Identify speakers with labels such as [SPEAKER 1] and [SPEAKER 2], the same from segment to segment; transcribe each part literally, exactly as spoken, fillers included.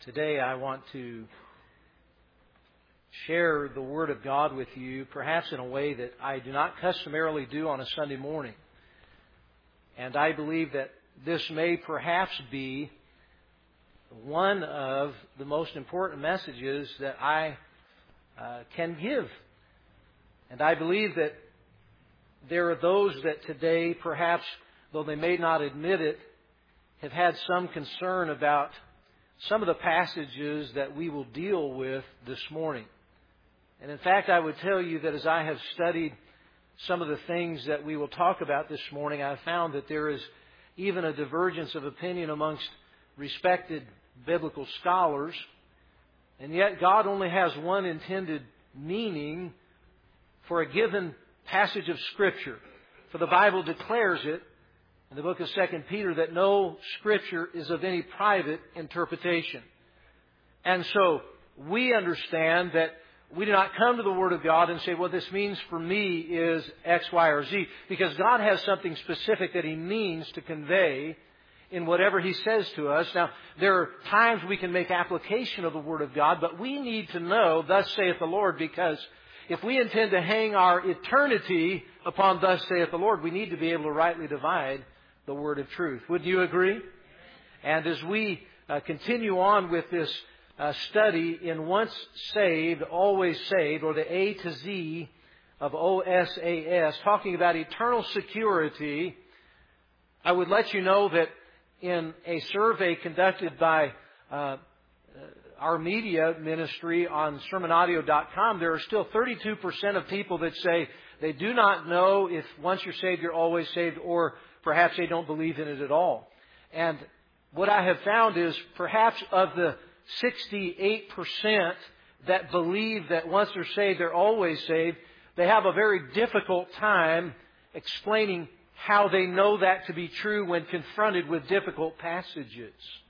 [SPEAKER 1] Today I want to share the Word of God with you, perhaps in a way that I do not customarily do on a Sunday morning. And I believe that this may perhaps be one of the most important messages that I uh, can give. And I believe that there are those that today, perhaps, though they may not admit it, have had some concern about some of the passages that we will deal with this morning. And in fact, I would tell you that as I have studied some of the things that we will talk about this morning, I have found that there is even a divergence of opinion amongst respected biblical scholars. And yet God only has one intended meaning for a given passage of Scripture. For the Bible declares it in the book of Second Peter that no Scripture is of any private interpretation. And so we understand that we do not come to the Word of God and say, well, this means for me is X, Y, or Z. Because God has something specific that He means to convey in whatever He says to us. Now, there are times we can make application of the Word of God, but we need to know, thus saith the Lord, because if we intend to hang our eternity upon thus saith the Lord, we need to be able to rightly divide the word of truth. Would you agree? And as we uh, continue on with this uh, study in Once Saved, Always Saved, or the A to Z of O S A S, talking about eternal security, I would let you know that in a survey conducted by uh, our media ministry on sermon audio dot com, there are still thirty-two percent of people that say they do not know if once you're saved, you're always saved, or perhaps they don't believe in it at all. And what I have found is perhaps of the sixty-eight percent that believe that once they're saved, they're always saved, they have a very difficult time explaining how they know that to be true when confronted with difficult passages.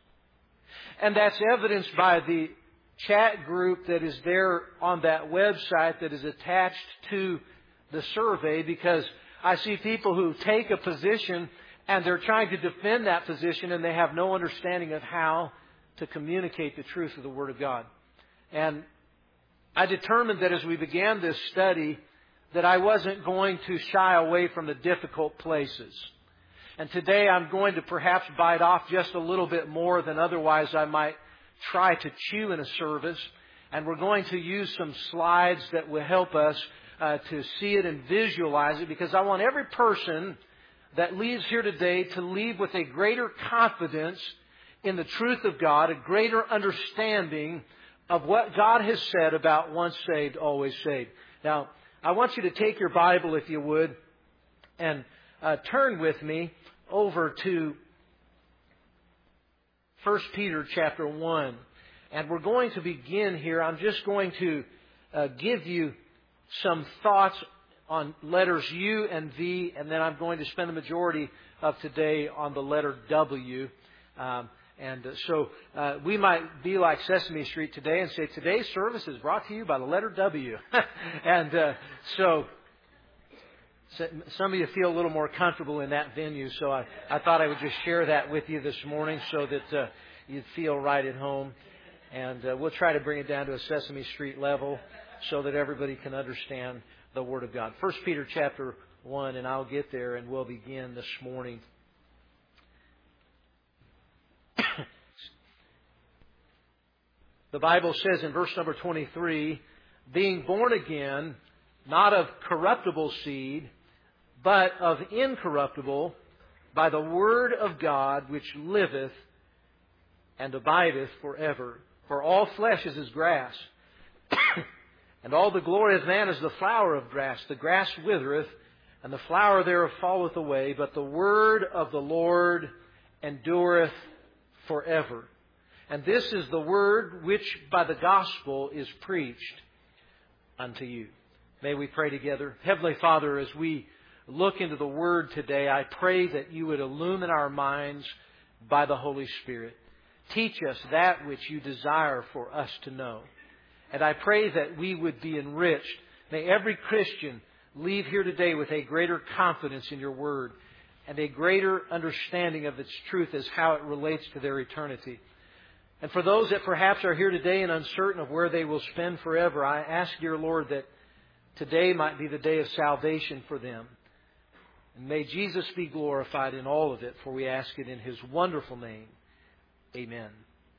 [SPEAKER 1] And that's evidenced by the chat group that is there on that website that is attached to the survey, because I see people who take a position and they're trying to defend that position and they have no understanding of how to communicate the truth of the Word of God. And I determined that as we began this study that I wasn't going to shy away from the difficult places. And today I'm going to perhaps bite off just a little bit more than otherwise I might try to chew in a service. And we're going to use some slides that will help us Uh, to see it and visualize it, because I want every person that leaves here today to leave with a greater confidence in the truth of God, a greater understanding of what God has said about once saved, always saved. Now, I want you to take your Bible, if you would, and uh, turn with me over to First Peter chapter one. And we're going to begin here. I'm just going to uh, give you some thoughts on letters U and V, and then I'm going to spend the majority of today on the letter W. Um, and uh, so uh, we might be like Sesame Street today and say, today's service is brought to you by the letter W. and uh, so, so some of you feel a little more comfortable in that venue, so I, I thought I would just share that with you this morning so that uh, you'd feel right at home. And uh, we'll try to bring it down to a Sesame Street level so that everybody can understand the Word of God. First Peter chapter one, and I'll get there and we'll begin this morning. The Bible says in verse number twenty-three, being born again, not of corruptible seed, but of incorruptible, by the Word of God, which liveth and abideth forever. For all flesh is as grass, and all the glory of man is the flower of grass. The grass withereth, and the flower thereof falleth away, but the word of the Lord endureth forever. And this is the word which by the gospel is preached unto you. May we pray together. Heavenly Father, as we look into the Word today, I pray that you would illumine our minds by the Holy Spirit. Teach us that which you desire for us to know. And I pray that we would be enriched. May every Christian leave here today with a greater confidence in your Word and a greater understanding of its truth as how it relates to their eternity. And for those that perhaps are here today and uncertain of where they will spend forever, I ask, dear Lord, that today might be the day of salvation for them. And may Jesus be glorified in all of it, for we ask it in His wonderful name. Amen.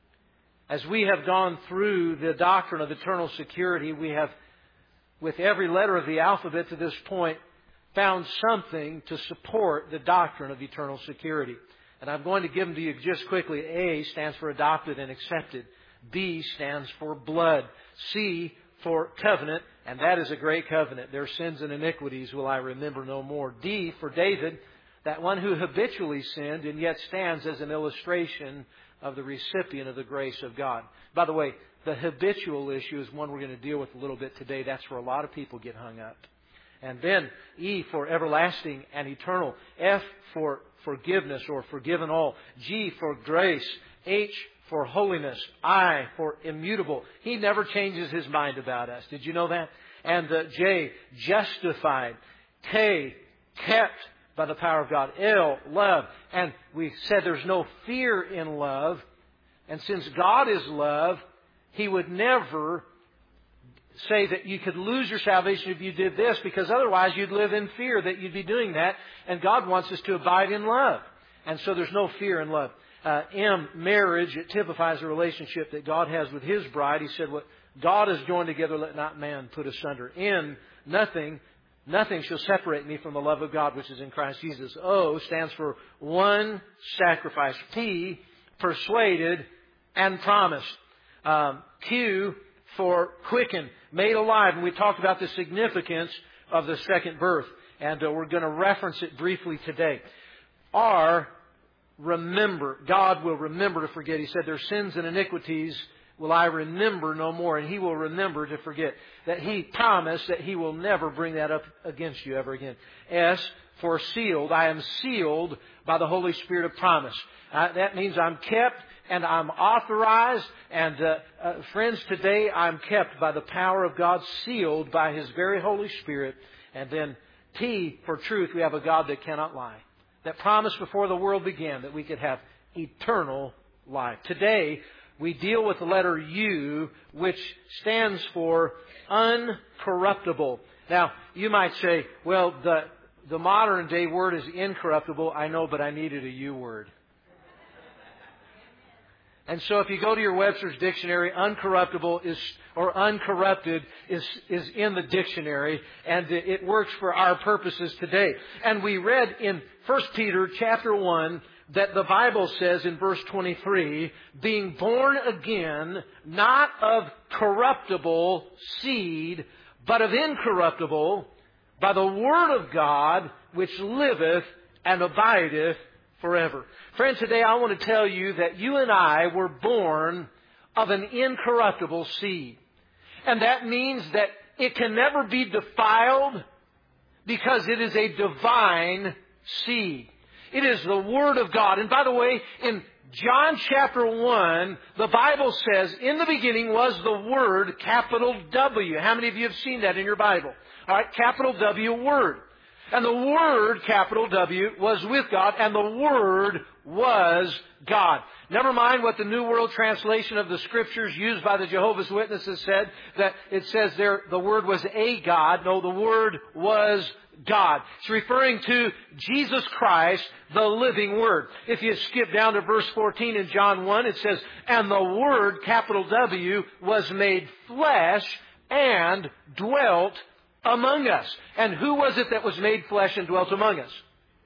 [SPEAKER 1] As we have gone through the doctrine of eternal security, we have, with every letter of the alphabet to this point, found something to support the doctrine of eternal security. And I'm going to give them to you just quickly. A stands for adopted and accepted. B stands for blood. C for covenant, and that is a great covenant. Their sins and iniquities will I remember no more. D for David, that one who habitually sinned and yet stands as an illustration of the recipient of the grace of God. By the way, the habitual issue is one we're going to deal with a little bit today. That's where a lot of people get hung up. And then E for everlasting and eternal. F for forgiveness or forgiven all. G for grace. H for holiness. I for immutable. He never changes His mind about us. Did you know that? And uh, J, justified. K, kept by the power of God. L, love. And we said there's no fear in love. And since God is love, He would never say that you could lose your salvation if you did this, because otherwise you'd live in fear that you'd be doing that. And God wants us to abide in love. And so there's no fear in love. Uh, M, marriage. It typifies the relationship that God has with His bride. He said, what God has joined together, let not man put asunder. N, nothing. Nothing shall separate me from the love of God which is in Christ Jesus. O stands for one sacrifice. P, persuaded and promised. Um, Q for quicken, made alive. And we talked about the significance of the second birth. And uh, we're going to reference it briefly today. R, remember. God will remember to forget. He said, their sins and iniquities will I remember no more. And He will remember to forget. That He promised that He will never bring that up against you ever again. S, for sealed. I am sealed by the Holy Spirit of promise. Uh, that means I'm kept and I'm authorized. And uh, uh, friends, today I'm kept by the power of God, sealed by His very Holy Spirit. And then T, for truth. We have a God that cannot lie. That promised before the world began that we could have eternal life. Today, we deal with the letter U, which stands for uncorruptible. Now, you might say, well, the, the modern day word is incorruptible. I know, but I needed a U word. And so if you go to your Webster's dictionary, uncorruptible is, or uncorrupted is, is in the dictionary, and it works for our purposes today. And we read in First Peter chapter one that the Bible says in verse twenty-three, being born again, not of corruptible seed, but of incorruptible, by the word of God, which liveth and abideth forever. Friends, today I want to tell you that you and I were born of an incorruptible seed. And that means that it can never be defiled because it is a divine seed. It is the Word of God. And by the way, in John chapter one, the Bible says, in the beginning was the Word, capital W. How many of you have seen that in your Bible? All right, capital W, Word. And the Word, capital W, was with God, and the Word was God. Never mind what the New World Translation of the Scriptures used by the Jehovah's Witnesses said, that it says there the Word was a God. No, the Word was God. It's referring to Jesus Christ, the living Word. If you skip down to verse fourteen in John one, it says, and the Word, capital W, was made flesh and dwelt among us. And who was it that was made flesh and dwelt among us?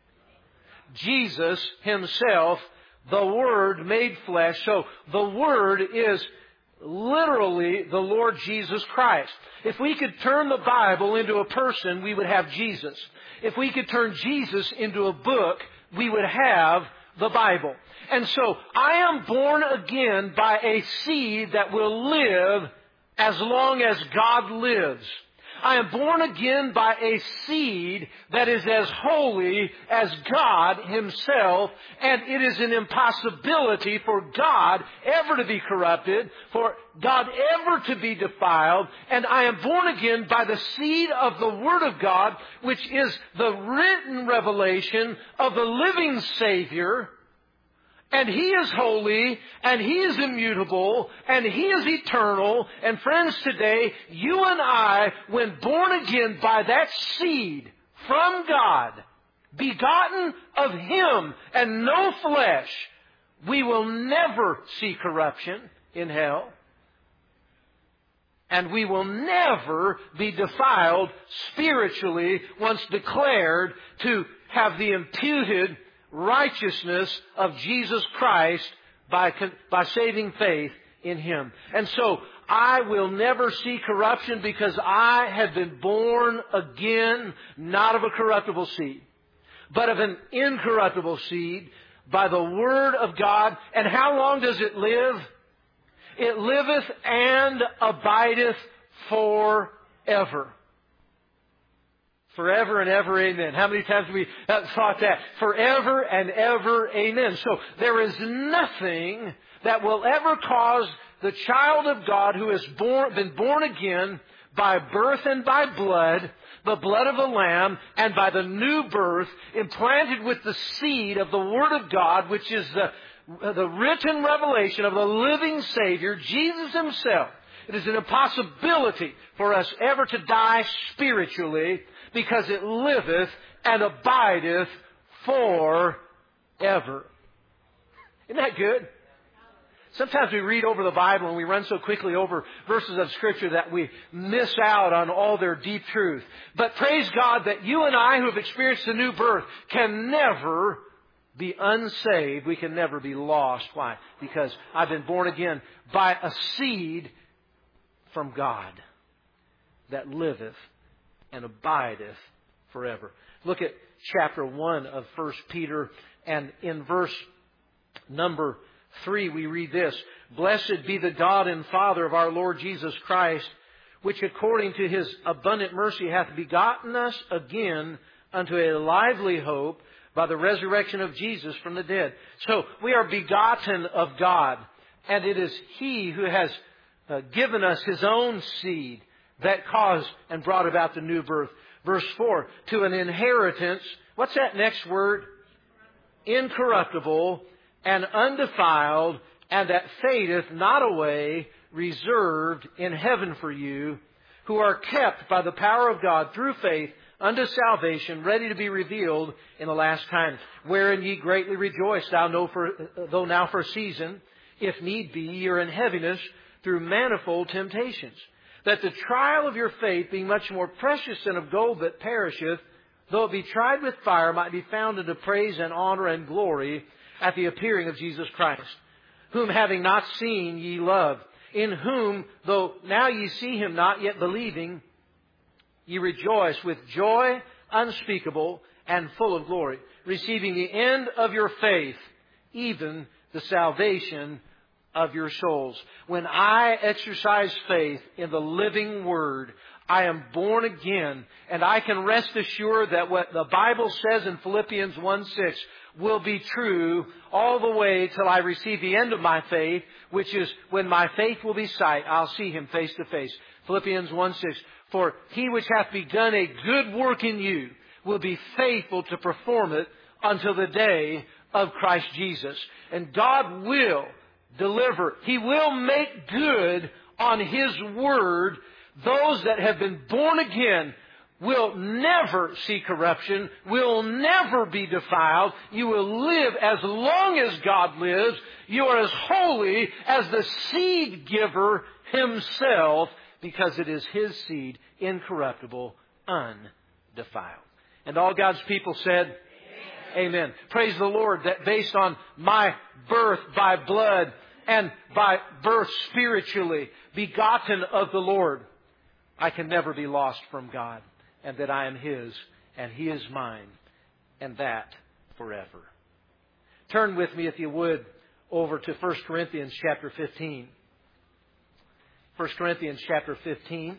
[SPEAKER 1] Jesus Himself, the Word made flesh. So the Word is literally the Lord Jesus Christ. If we could turn the Bible into a person, we would have Jesus. If we could turn Jesus into a book, we would have the Bible. And so I am born again by a seed that will live as long as God lives. I am born again by a seed that is as holy as God Himself, and it is an impossibility for God ever to be corrupted, for God ever to be defiled, and I am born again by the seed of the Word of God, which is the written revelation of the living Savior, And He is holy, and He is immutable, and He is eternal. And friends, today, you and I, when born again by that seed from God, begotten of Him and no flesh, we will never see corruption in hell. And we will never be defiled spiritually once declared to have the imputed righteousness of Jesus Christ by, by saving faith in Him. And so, I will never see corruption because I have been born again, not of a corruptible seed, but of an incorruptible seed by the Word of God. And how long does it live? It liveth and abideth forever. Forever and ever, amen. How many times have we thought that? Forever and ever, amen. So there is nothing that will ever cause the child of God who has born, been born again by birth and by blood, the blood of the Lamb, and by the new birth, implanted with the seed of the Word of God, which is the, the written revelation of the living Savior, Jesus Himself. It is an impossibility for us ever to die spiritually, because it liveth and abideth forever. Isn't that good? Sometimes we read over the Bible and we run so quickly over verses of Scripture that we miss out on all their deep truth. But praise God that you and I who have experienced the new birth can never be unsaved. We can never be lost. Why? Because I've been born again by a seed from God that liveth and abideth forever. Look at chapter one of First Peter, and in verse number three we read this: Blessed be the God and Father of our Lord Jesus Christ, which according to His abundant mercy hath begotten us again unto a lively hope by the resurrection of Jesus from the dead. So we are begotten of God, and it is He who has uh, given us His own seed that caused and brought about the new birth. Verse four, to an inheritance. What's that next word? Incorruptible and undefiled, and that fadeth not away, reserved in heaven for you, who are kept by the power of God through faith unto salvation, ready to be revealed in the last time, wherein ye greatly rejoice, thou know for, though now for a season, if need be, ye are in heaviness through manifold temptations, that the trial of your faith, being much more precious than of gold that perisheth, though it be tried with fire, might be found unto praise and honor and glory at the appearing of Jesus Christ, whom having not seen ye love, in whom, though now ye see Him not, yet believing, ye rejoice with joy unspeakable and full of glory, receiving the end of your faith, even the salvation of your souls. When I exercise faith in the living Word, I am born again, and I can rest assured that what the Bible says in Philippians one six will be true all the way till I receive the end of my faith, which is when my faith will be sight, I'll see Him face to face. Philippians one six, for He which hath begun a good work in you will be faithful to perform it until the day of Christ Jesus. And God will deliver. He will make good on His Word. Those that have been born again will never see corruption, will never be defiled. You will live as long as God lives. You are as holy as the seed giver Himself, because it is His seed, incorruptible, undefiled. And all God's people said, Amen. Amen. Praise the Lord that based on my birth by blood and by birth spiritually, begotten of the Lord, I can never be lost from God, and that I am His and He is mine, and that forever. Turn with me, if you would, over to First Corinthians chapter fifteen. First Corinthians chapter fifteen.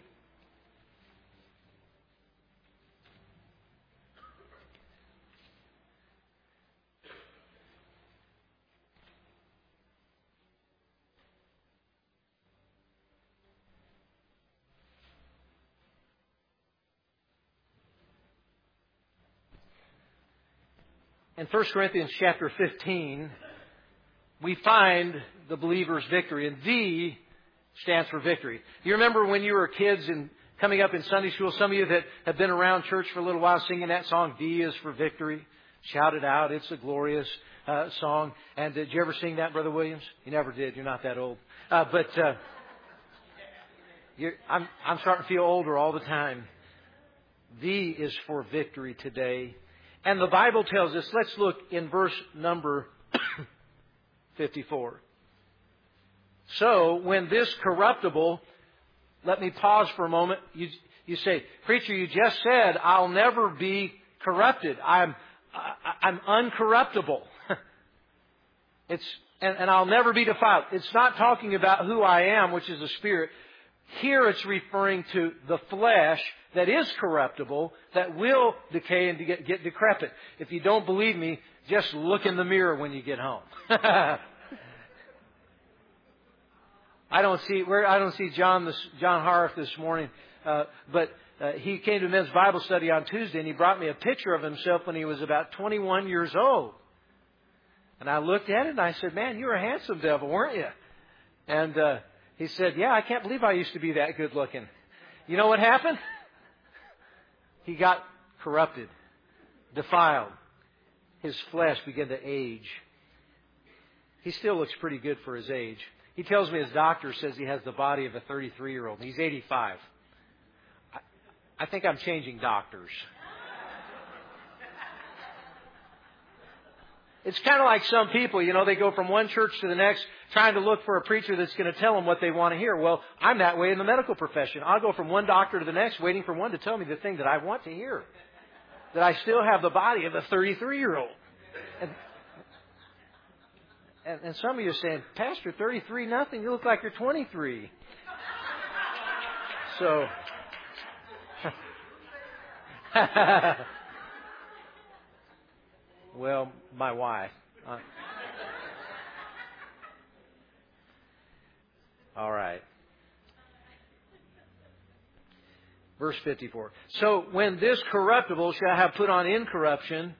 [SPEAKER 1] In First Corinthians chapter fifteen, we find the believer's victory. And V stands for victory. You remember when you were kids and coming up in Sunday school, some of you that have been around church for a little while singing that song, V is for victory. Shout it out. It's a glorious uh, song. And did you ever sing that, Brother Williams? You never did. You're not that old. Uh, but uh, you're, I'm, I'm starting to feel older all the time. V is for victory today. And the Bible tells us, let's look in verse number fifty-four. So, when this corruptible, let me pause for a moment. You, you say, preacher, you just said, I'll never be corrupted. I'm, I, I'm uncorruptible. it's, and, and I'll never be defiled. It's not talking about who I am, which is a spirit. Here it's referring to the flesh that is corruptible, that will decay and get, get decrepit. If you don't believe me, just look in the mirror when you get home. I don't see where I don't see John this, John Harf this morning, uh, but uh, he came to men's Bible study on Tuesday, and he brought me a picture of himself when he was about twenty-one years old. And I looked at it and I said, "Man, you were a handsome devil, weren't you?" And uh, he said, "Yeah, I can't believe I used to be that good looking." You know what happened? He got corrupted, defiled. His flesh began to age. He still looks pretty good for his age. He tells me his doctor says he has the body of a thirty-three-year-old. He's eighty-five. I, I think I'm changing doctors. It's kind of like some people, you know, they go from one church to the next trying to look for a preacher that's going to tell them what they want to hear. Well, I'm that way in the medical profession. I'll go from one doctor to the next waiting for one to tell me the thing that I want to hear. That I still have the body of a thirty-three-year-old. And, and, and some of you are saying, Pastor, thirty-three nothing, you look like you're twenty-three. So... Well, my wife. Uh, all right. Verse fifty-four. So when this corruptible shall have put on incorruption,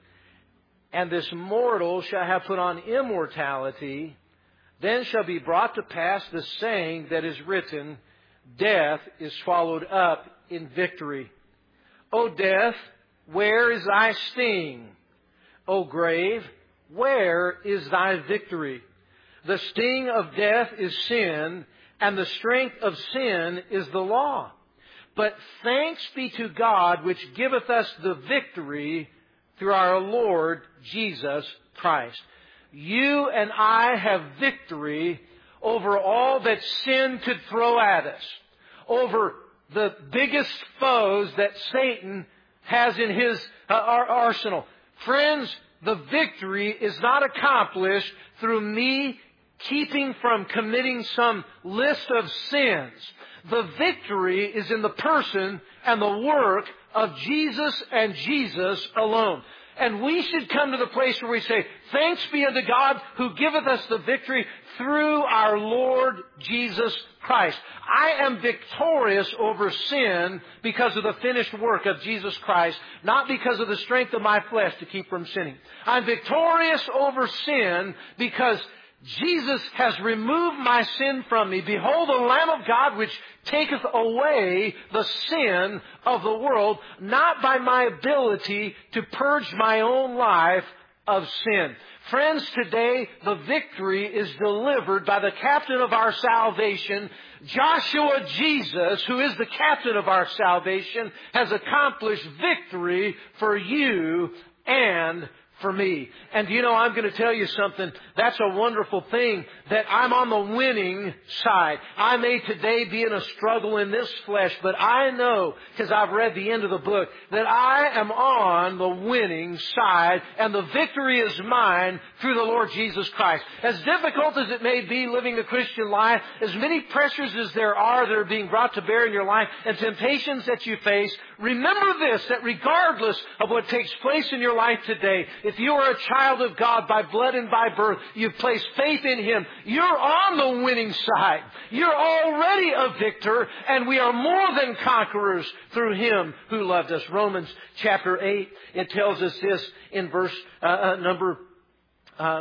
[SPEAKER 1] and this mortal shall have put on immortality, then shall be brought to pass the saying that is written, death is swallowed up in victory. O death, where is thy sting? O grave, where is thy victory? The sting of death is sin, and the strength of sin is the law. But thanks be to God, which giveth us the victory through our Lord Jesus Christ. You and I have victory over all that sin could throw at us, over the biggest foes that Satan has in his uh, arsenal. Friends, the victory is not accomplished through me keeping from committing some list of sins. The victory is in the person and the work of Jesus and Jesus alone. And we should come to the place where we say, thanks be unto God who giveth us the victory through our Lord Jesus Christ. I am victorious over sin because of the finished work of Jesus Christ, not because of the strength of my flesh to keep from sinning. I'm victorious over sin because Jesus has removed my sin from me. Behold, the Lamb of God which taketh away the sin of the world, not by my ability to purge my own life of sin. Friends, today the victory is delivered by the captain of our salvation. Joshua Jesus, who is the captain of our salvation, has accomplished victory for you and for me. And you know, I'm going to tell you something. That's a wonderful thing, that I'm on the winning side. I may today be in a struggle in this flesh, but I know, because I've read the end of the book, that I am on the winning side, and the victory is mine through the Lord Jesus Christ. As difficult as it may be living the Christian life, as many pressures as there are that are being brought to bear in your life, and temptations that you face, remember this, that regardless of what takes place in your life today, if you are a child of God by blood and by birth, you've placed faith in Him, you're on the winning side. You're already a victor, and we are more than conquerors through Him who loved us. Romans chapter eight, it tells us this in verse uh, uh, number uh,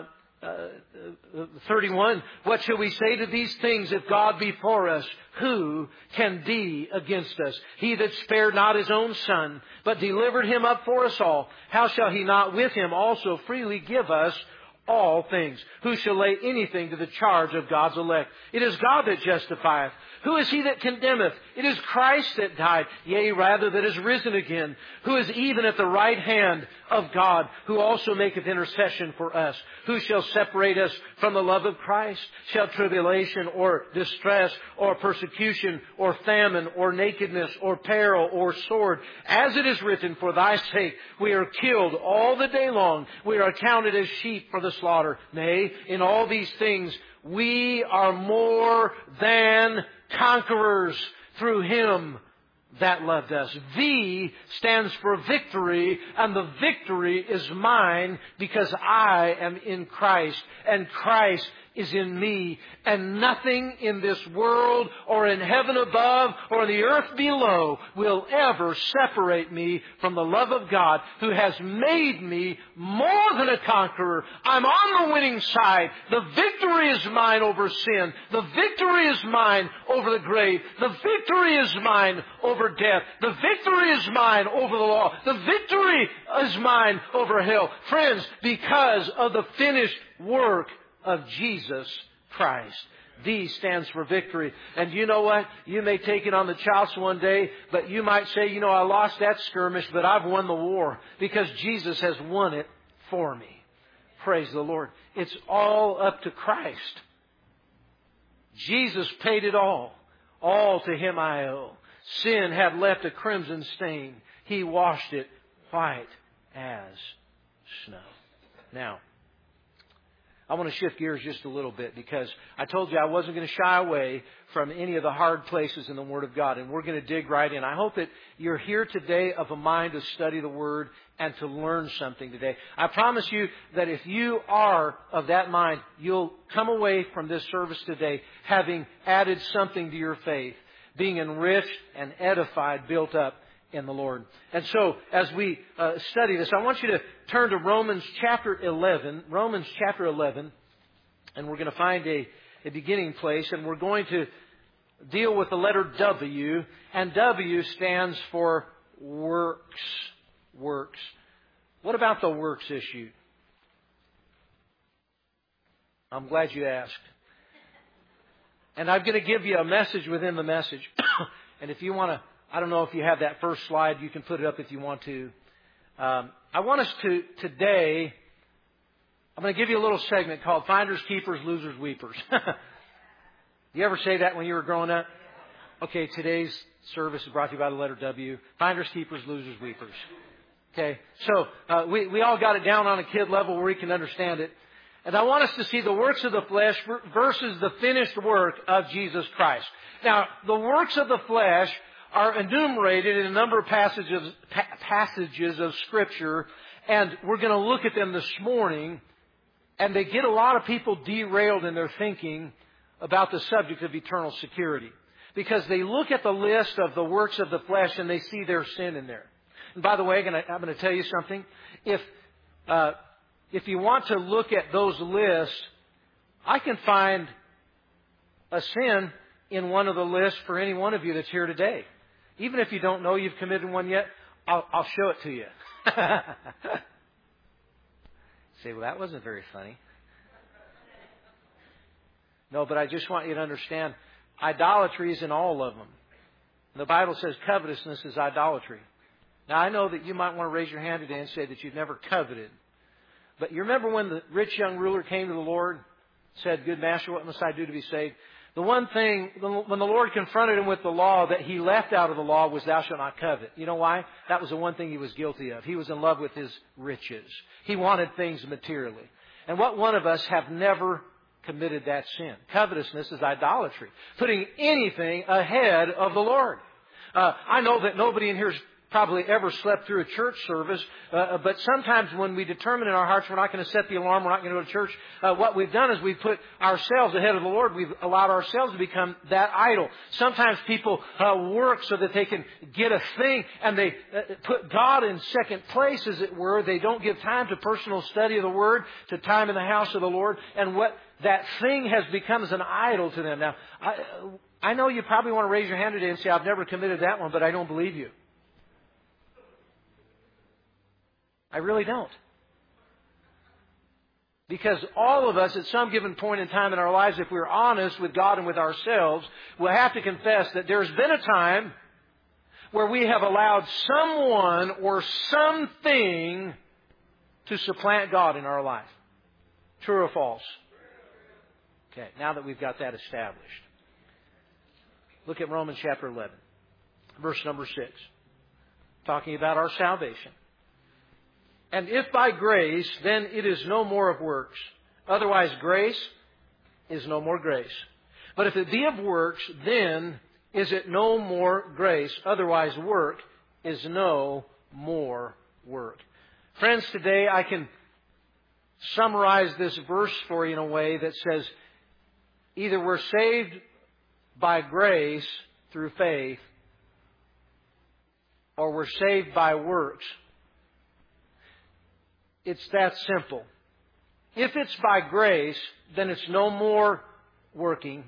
[SPEAKER 1] uh, thirty-one, what shall we say to these things? If God be for us, who can be against us? He that spared not his own Son, but delivered him up for us all, how shall he not with him also freely give us all things? Who shall lay anything to the charge of God's elect? It is God that justifieth. Who is he that condemneth? It is Christ that died, yea, rather that is risen again, who is even at the right hand of God, who also maketh intercession for us. Who shall separate us from the love of Christ? Shall tribulation or distress or persecution or famine or nakedness or peril or sword? As it is written, for thy sake we are killed all the day long. We are accounted as sheep for the slaughter. Nay, in all these things we are more than conquerors through Him that loved us. V stands for victory, and the victory is mine because I am in Christ, and Christ is in me, and nothing in this world or in heaven above or in the earth below will ever separate me from the love of God, who has made me more than a conqueror. I'm on the winning side. The victory is mine over sin. The victory is mine over the grave. The victory is mine over death. The victory is mine over the law. The victory is mine over hell. Friends, because of the finished work of Jesus Christ. V stands for victory. And you know what? You may take it on the chops one day, but you might say, you know, I lost that skirmish, but I've won the war because Jesus has won it for me. Praise the Lord. It's all up to Christ. Jesus paid it all. All to Him I owe. Sin had left a crimson stain. He washed it white as snow. Now, I want to shift gears just a little bit because I told you I wasn't going to shy away from any of the hard places in the Word of God. And we're going to dig right in. I hope that you're here today of a mind to study the Word and to learn something today. I promise you that if you are of that mind, you'll come away from this service today having added something to your faith, being enriched and edified, built up in the Lord. And so, as we uh, study this, I want you to turn to Romans chapter eleven. Romans chapter eleven. And we're going to find a, a beginning place. And we're going to deal with the letter W. And W stands for works. Works. What about the works issue? I'm glad you asked. And I'm going to give you a message within the message. And if you want to, I don't know if you have that first slide. You can put it up if you want to. Um, I want us to, today, I'm going to give you a little segment called Finders, Keepers, Losers, Weepers. You ever say that when you were growing up? Okay, today's service is brought to you by the letter W. Finders, Keepers, Losers, Weepers. Okay, so uh, we, we all got it down on a kid level where we can understand it. And I want us to see the works of the flesh versus the finished work of Jesus Christ. Now, the works of the flesh are enumerated in a number of passages, pa- passages of Scripture, and we're going to look at them this morning, and they get a lot of people derailed in their thinking about the subject of eternal security, because they look at the list of the works of the flesh and they see their sin in there. And by the way, I'm going to tell you something. If uh, if you want to look at those lists, I can find a sin in one of the lists for any one of you that's here today. Even if you don't know you've committed one yet, I'll, I'll show it to you. Say, well, that wasn't very funny. No, but I just want you to understand, idolatry is in all of them. The Bible says covetousness is idolatry. Now, I know that you might want to raise your hand today and say that you've never coveted. But you remember when the rich young ruler came to the Lord, said, "Good master, what must I do to be saved?" The one thing, when the Lord confronted him with the law that he left out of the law was, "Thou shalt not covet." You know why? That was the one thing he was guilty of. He was in love with his riches. He wanted things materially. And what one of us have never committed that sin? Covetousness is idolatry. Putting anything ahead of the Lord. Uh, I know that nobody in here is probably ever slept through a church service. Uh, but sometimes when we determine in our hearts we're not going to set the alarm, we're not going to go to church, uh, what we've done is we've put ourselves ahead of the Lord. We've allowed ourselves to become that idol. Sometimes people uh, work so that they can get a thing, and they uh, put God in second place, as it were. They don't give time to personal study of the Word, to time in the house of the Lord. And what that thing has become as an idol to them. Now, I, I know you probably want to raise your hand today and say, I've never committed that one, but I don't believe you. I really don't. Because all of us at some given point in time in our lives, if we're honest with God and with ourselves, will have to confess that there's been a time where we have allowed someone or something to supplant God in our life. True or false? Okay, now that we've got that established, look at Romans chapter eleven, verse number six, talking about our salvation. And if by grace, then it is no more of works. Otherwise, grace is no more grace. But if it be of works, then is it no more grace. Otherwise, work is no more work. Friends, today I can summarize this verse for you in a way that says, either we're saved by grace through faith, or we're saved by works. It's that simple. If it's by grace, then it's no more working.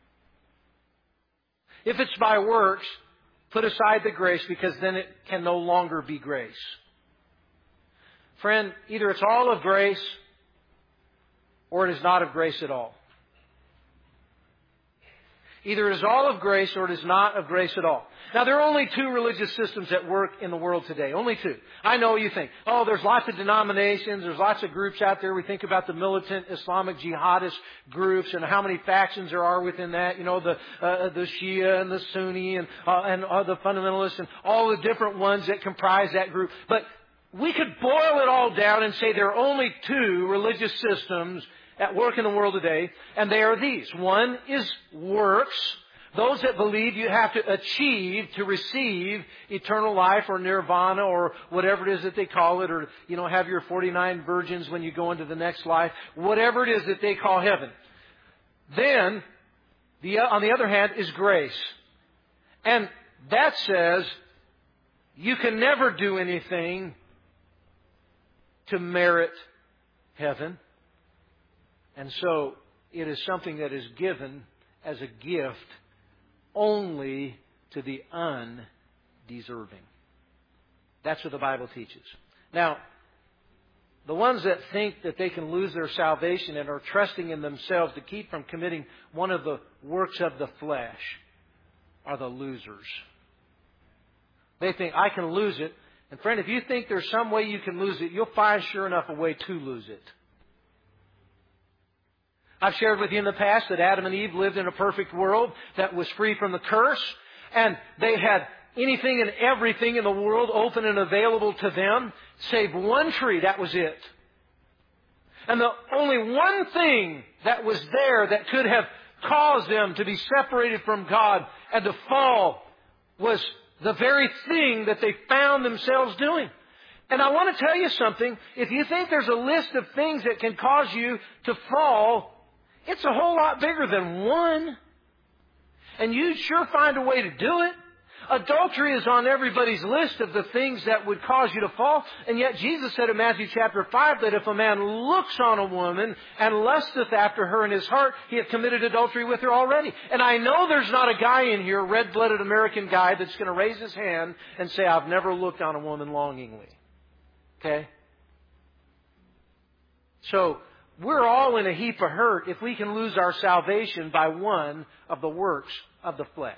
[SPEAKER 1] If it's by works, put aside the grace, because then it can no longer be grace. Friend, either it's all of grace or it is not of grace at all. Either it is all of grace or it is not of grace at all. Now, there are only two religious systems at work in the world today. Only two. I know you think, oh, there's lots of denominations, there's lots of groups out there. We think about the militant Islamic jihadist groups and how many factions there are within that. You know, the uh, the Shia and the Sunni and, uh, and uh, the fundamentalists and all the different ones that comprise that group. But we could boil it all down and say there are only two religious systems at work in the world today, and they are these. One is works. Those that believe you have to achieve to receive eternal life or nirvana or whatever it is that they call it, or, you know, have your forty-nine virgins when you go into the next life, whatever it is that they call heaven. Then, the, on the other hand, is grace. And that says you can never do anything to merit heaven. And so it is something that is given as a gift only to the undeserving. That's what the Bible teaches. Now, the ones that think that they can lose their salvation and are trusting in themselves to keep from committing one of the works of the flesh are the losers. They think, I can lose it. And friend, if you think there's some way you can lose it, you'll find sure enough a way to lose it. I've shared with you in the past that Adam and Eve lived in a perfect world that was free from the curse. And they had anything and everything in the world open and available to them, save one tree. That was it. And the only one thing that was there that could have caused them to be separated from God and to fall was the very thing that they found themselves doing. And I want to tell you something. If you think there's a list of things that can cause you to fall, it's a whole lot bigger than one. And you'd sure find a way to do it. Adultery is on everybody's list of the things that would cause you to fall. And yet Jesus said in Matthew chapter five that if a man looks on a woman and lusteth after her in his heart, he hath committed adultery with her already. And I know there's not a guy in here, red-blooded American guy, that's going to raise his hand and say, I've never looked on a woman longingly. Okay? So, we're all in a heap of hurt if we can lose our salvation by one of the works of the flesh.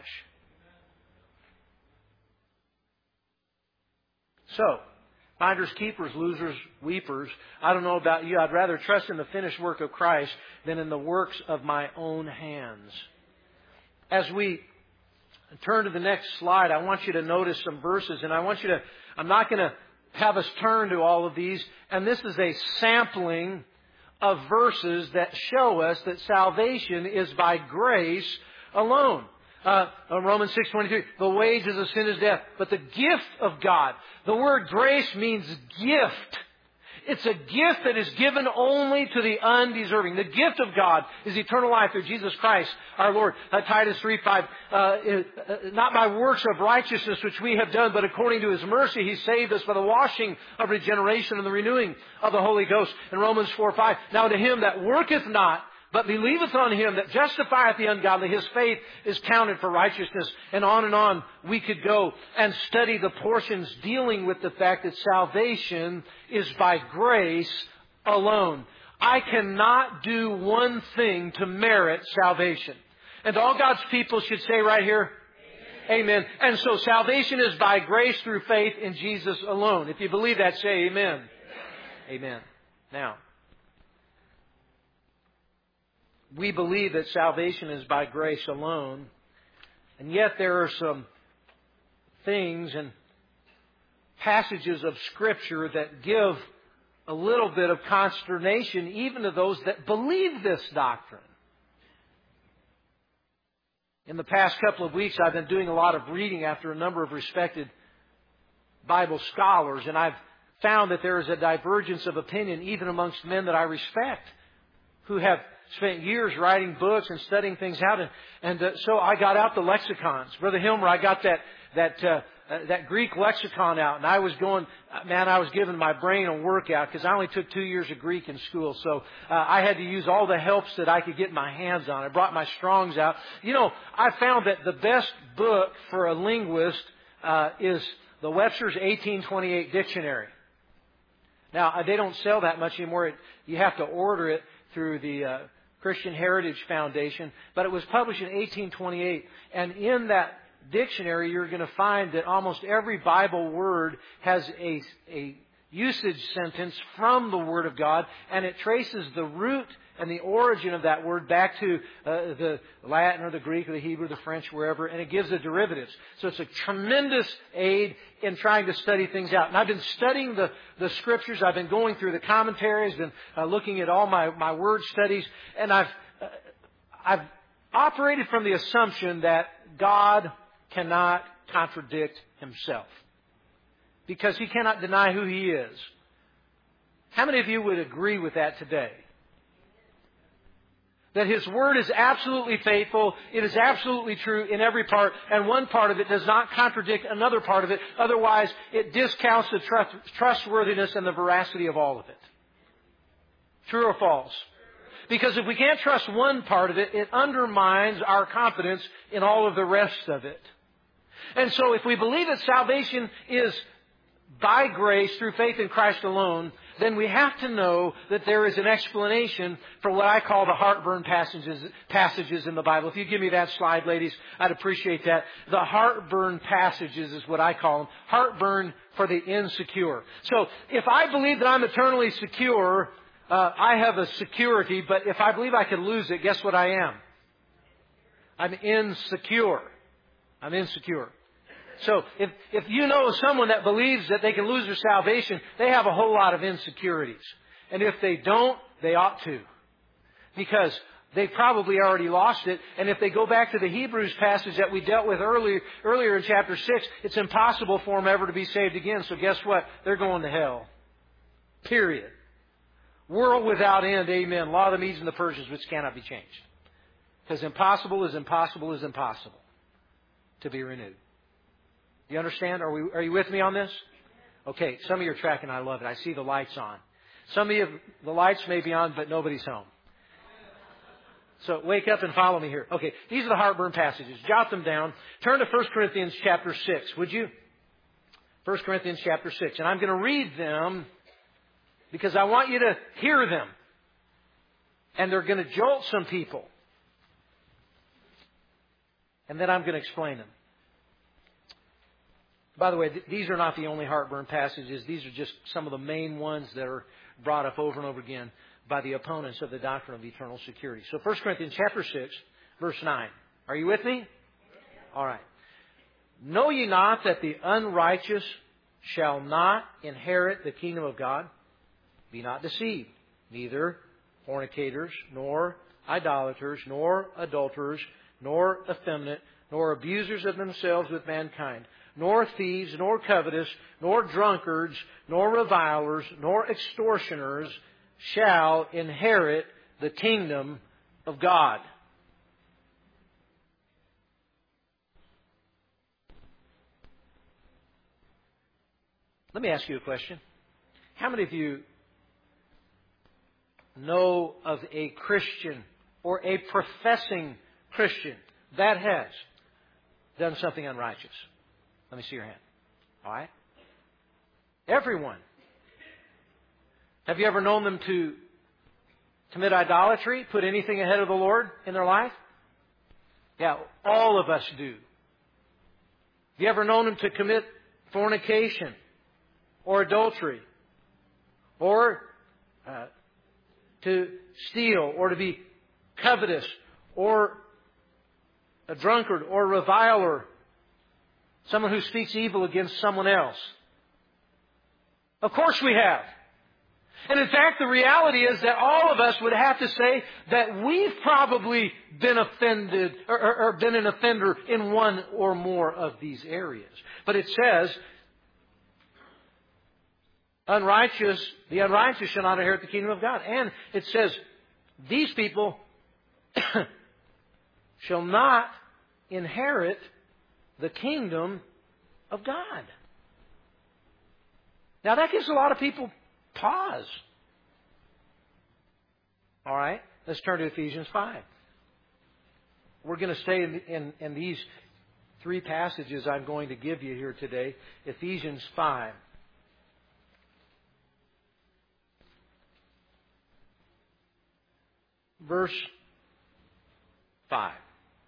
[SPEAKER 1] So, finders, keepers, losers, weepers, I don't know about you. I'd rather trust in the finished work of Christ than in the works of my own hands. As we turn to the next slide, I want you to notice some verses, and I want you to, I'm not going to have us turn to all of these, and this is a sampling of verses that show us that salvation is by grace alone. Uh, Romans six twenty-three, the wages of sin is death. But the gift of God, the word grace means gift. It's a gift that is given only to the undeserving. The gift of God is eternal life through Jesus Christ our Lord. Uh, Titus three five, uh, uh, not by works of righteousness which we have done, but according to His mercy He saved us by the washing of regeneration and the renewing of the Holy Ghost. In Romans four five, now to him that worketh not, but believeth on Him that justifieth the ungodly, his faith is counted for righteousness. And on and on we could go and study the portions dealing with the fact that salvation is by grace alone. I cannot do one thing to merit salvation. And all God's people should say right here, Amen. Amen. And so salvation is by grace through faith in Jesus alone. If you believe that, say amen. Amen. Amen. Now, we believe that salvation is by grace alone, and yet there are some things and passages of Scripture that give a little bit of consternation even to those that believe this doctrine. In the past couple of weeks, I've been doing a lot of reading after a number of respected Bible scholars, and I've found that there is a divergence of opinion even amongst men that I respect who have spent years writing books and studying things out. And, and uh, so I got out the lexicons. Brother Hilmer, I got that that uh, uh, that Greek lexicon out. And I was going, uh, man, I was giving my brain a workout because I only took two years of Greek in school. So uh, I had to use all the helps that I could get my hands on. I brought my Strongs out. You know, I found that the best book for a linguist uh, is the Webster's eighteen twenty-eight Dictionary. Now, they don't sell that much anymore. It, you have to order it through the uh, Christian Heritage Foundation, but it was published in eighteen twenty-eight. And in that dictionary, you're going to find that almost every Bible word has a, a usage sentence from the Word of God, and it traces the root and the origin of that word back to uh, the Latin or the Greek or the Hebrew, the French, wherever, and it gives the derivatives. So it's a tremendous aid in trying to study things out. And I've been studying the, the Scriptures. I've been going through the commentaries, been uh, looking at all my, my word studies, and I've uh, I've operated from the assumption that God cannot contradict Himself, because He cannot deny who He is. How many of you would agree with that today? That His Word is absolutely faithful, it is absolutely true in every part, and one part of it does not contradict another part of it. Otherwise, it discounts the trust, trustworthiness and the veracity of all of it. True or false? Because if we can't trust one part of it, it undermines our confidence in all of the rest of it. And so if we believe that salvation is by grace through faith in Christ alone, then we have to know that there is an explanation for what I call the heartburn passages, passages in the Bible. If you give me that slide, ladies, I'd appreciate that. The heartburn passages is what I call them. Heartburn for the insecure. So if I believe that I'm eternally secure, uh, I have a security, but if I believe I could lose it, guess what I am? I'm insecure. I'm insecure. So if, if you know someone that believes that they can lose their salvation, they have a whole lot of insecurities. And if they don't, they ought to. Because they probably already lost it. And if they go back to the Hebrews passage that we dealt with earlier, earlier in chapter six, it's impossible for them ever to be saved again. So guess what? They're going to hell. Period. World without end, amen. Law of the Medes and the Persians, which cannot be changed. Because impossible is impossible is impossible to be renewed. You understand? Are we? Are you with me on this? Okay, some of you are tracking. I love it. I see the lights on. Some of you, the lights may be on, but nobody's home. So wake up and follow me here. Okay, these are the heartburn passages. Jot them down. Turn to First Corinthians chapter six, would you? First Corinthians chapter six. And I'm going to read them because I want you to hear them. And they're going to jolt some people. And then I'm going to explain them. By the way, th- these are not the only heartburn passages. These are just some of the main ones that are brought up over and over again by the opponents of the doctrine of eternal security. So First Corinthians chapter six, verse nine. Are you with me? All right. Know ye not that the unrighteous shall not inherit the kingdom of God? Be not deceived. Neither fornicators, nor idolaters, nor adulterers, nor effeminate, nor abusers of themselves with mankind, nor thieves, nor covetous, nor drunkards, nor revilers, nor extortioners shall inherit the kingdom of God. Let me ask you a question. How many of you know of a Christian or a professing Christian that has done something unrighteous? Let me see your hand. All right? Everyone. Have you ever known them to commit idolatry, put anything ahead of the Lord in their life? Yeah, all of us do. Have you ever known them to commit fornication or adultery or uh, to steal or to be covetous or a drunkard or a reviler, someone who speaks evil against someone else? Of course we have. And in fact, the reality is that all of us would have to say that we've probably been offended or, or, or been an offender in one or more of these areas. But it says, unrighteous, the unrighteous shall not inherit the kingdom of God. And it says, these people shall not inherit the kingdom of God. Now that gives a lot of people pause. All right, let's turn to Ephesians five. We're going to stay in, in, in these three passages I'm going to give you here today. Ephesians five. Verse five.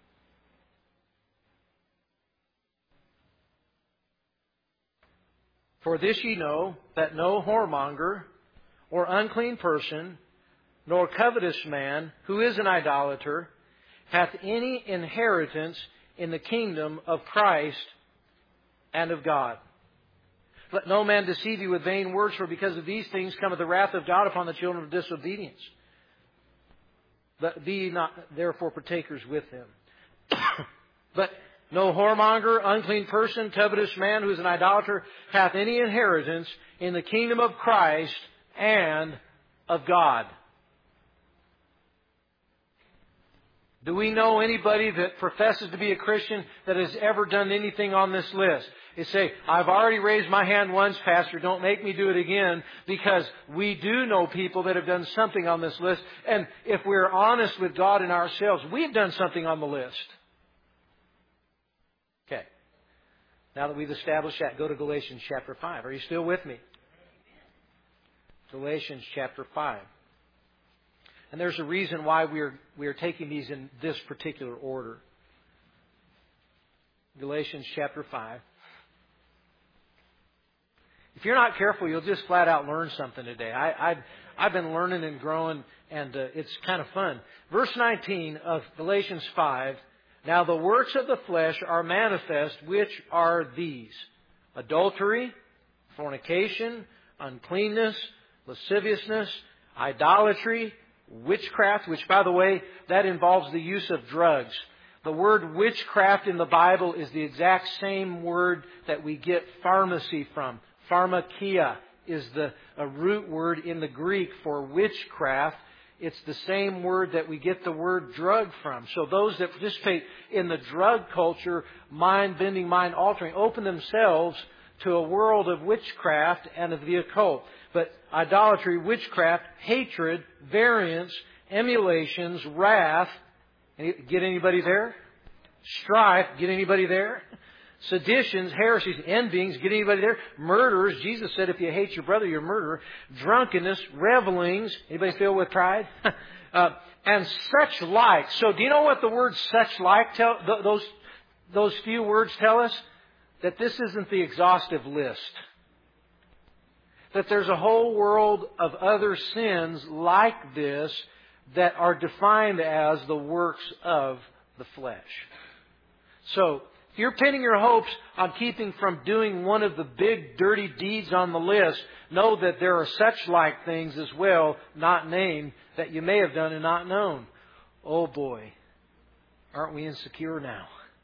[SPEAKER 1] For this ye know, that no whoremonger, or unclean person, nor covetous man, who is an idolater, hath any inheritance in the kingdom of Christ and of God. Let no man deceive you with vain words, for because of these things cometh the wrath of God upon the children of disobedience. But be ye not therefore partakers with them. But no whoremonger, unclean person, covetous man, who is an idolater, hath any inheritance in the kingdom of Christ and of God. Do we know anybody that professes to be a Christian that has ever done anything on this list? They say, I've already raised my hand once, Pastor, don't make me do it again, because we do know people that have done something on this list. And if we're honest with God and ourselves, we've done something on the list. Okay. Now that we've established that, go to Galatians chapter five. Are you still with me? Galatians chapter five. And there's a reason why we're we're taking these in this particular order. Galatians chapter five. If you're not careful, you'll just flat out learn something today. I, I've, I've been learning and growing, and uh, it's kind of fun. Verse nineteen of Galatians five. Now the works of the flesh are manifest, which are these: adultery, fornication, uncleanness, lasciviousness, idolatry, witchcraft, which, by the way, that involves the use of drugs. The word witchcraft in the Bible is the exact same word that we get pharmacy from. Pharmakia is the a root word in the Greek for witchcraft. It's the same word that we get the word drug from. So those that participate in the drug culture, mind-bending, mind-altering, open themselves to a world of witchcraft and of the occult. But idolatry, witchcraft, hatred, variance, emulations, wrath. Get anybody there? Strife. Get anybody there? Seditions, heresies, envyings. Get anybody there? Murders. Jesus said if you hate your brother, you're a murderer. Drunkenness, revelings. Anybody filled with pride? uh, and such like. So do you know what the word such like tell, th- those, those few words tell us? That this isn't the exhaustive list. That there's a whole world of other sins like this that are defined as the works of the flesh. So, if you're pinning your hopes on keeping from doing one of the big dirty deeds on the list, know that there are such like things as well, not named, that you may have done and not known. Oh boy. Aren't we insecure now?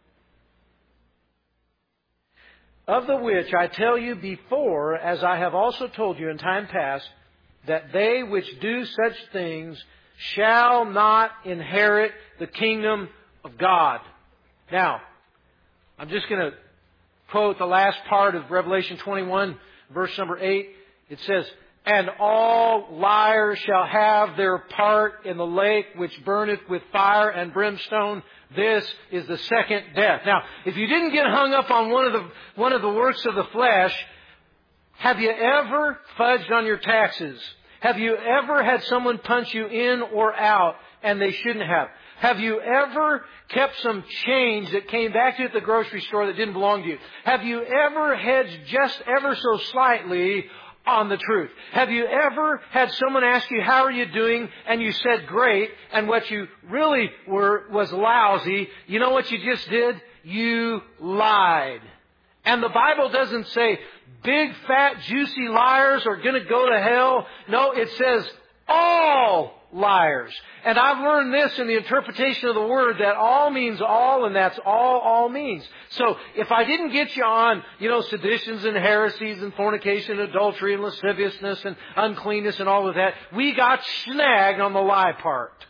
[SPEAKER 1] Of the which I tell you before, as I have also told you in time past, that they which do such things shall not inherit the kingdom of God. Now, I'm just going to quote the last part of Revelation twenty-one, verse number eight. It says, "And all liars shall have their part in the lake which burneth with fire and brimstone. This is the second death." Now, if you didn't get hung up on one of the one of the works of the flesh, have you ever fudged on your taxes? Have you ever had someone punch you in or out and they shouldn't have? Have you ever kept some change that came back to you at the grocery store that didn't belong to you? Have you ever hedged just ever so slightly on the truth? Have you ever had someone ask you, "How are you doing?" and you said, "Great," and what you really were was lousy? You know what you just did? You lied. And the Bible doesn't say big, fat, juicy liars are going to go to hell. No, it says all liars. And I've learned this in the interpretation of the word, that all means all, and that's all all means. So if I didn't get you on, you know, seditions and heresies and fornication, adultery and lasciviousness and uncleanness and all of that, we got snagged on the lie part.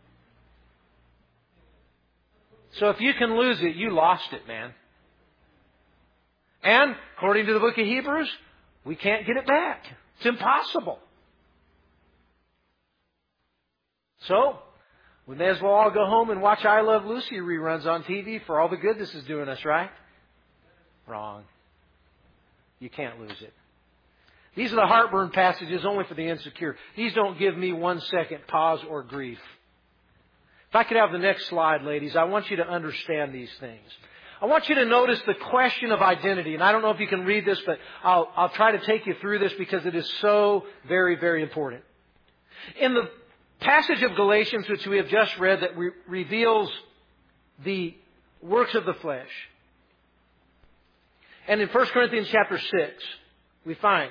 [SPEAKER 1] So if you can lose it, you lost it, man. And according to the book of Hebrews, we can't get it back. It's impossible. So, we may as well all go home and watch I Love Lucy reruns on T V for all the good this is doing us, right? Wrong. You can't lose it. These are the heartburn passages only for the insecure. These don't give me one second pause or grief. If I could have the next slide, ladies, I want you to understand these things. I want you to notice the question of identity. And I don't know if you can read this, but I'll, I'll try to take you through this because it is so very, very important. In the passage of Galatians, which we have just read, that re- reveals the works of the flesh. And in First Corinthians chapter six, we find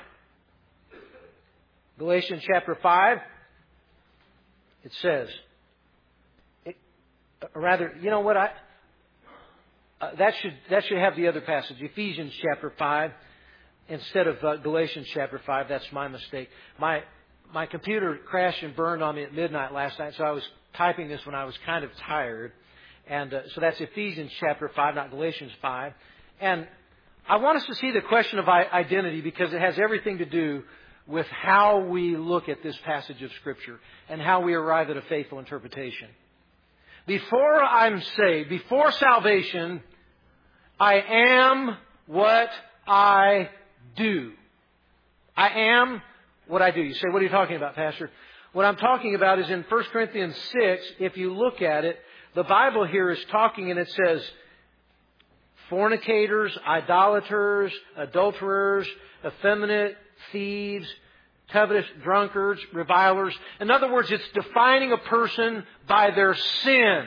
[SPEAKER 1] Galatians chapter five, it says, it, or rather, you know what, I uh, that should that should have the other passage, Ephesians chapter five, instead of uh, Galatians chapter five. That's my mistake. My My computer crashed and burned on me at midnight last night, so I was typing this when I was kind of tired. And uh, so that's Ephesians chapter five, not Galatians five. And I want us to see the question of identity because it has everything to do with how we look at this passage of Scripture and how we arrive at a faithful interpretation. Before I'm saved, before salvation, I am what I do. I am what I do. You say, what are you talking about, Pastor? What I'm talking about is in First Corinthians six, if you look at it, the Bible here is talking and it says, fornicators, idolaters, adulterers, effeminate, thieves, covetous, drunkards, revilers. In other words, it's defining a person by their sin.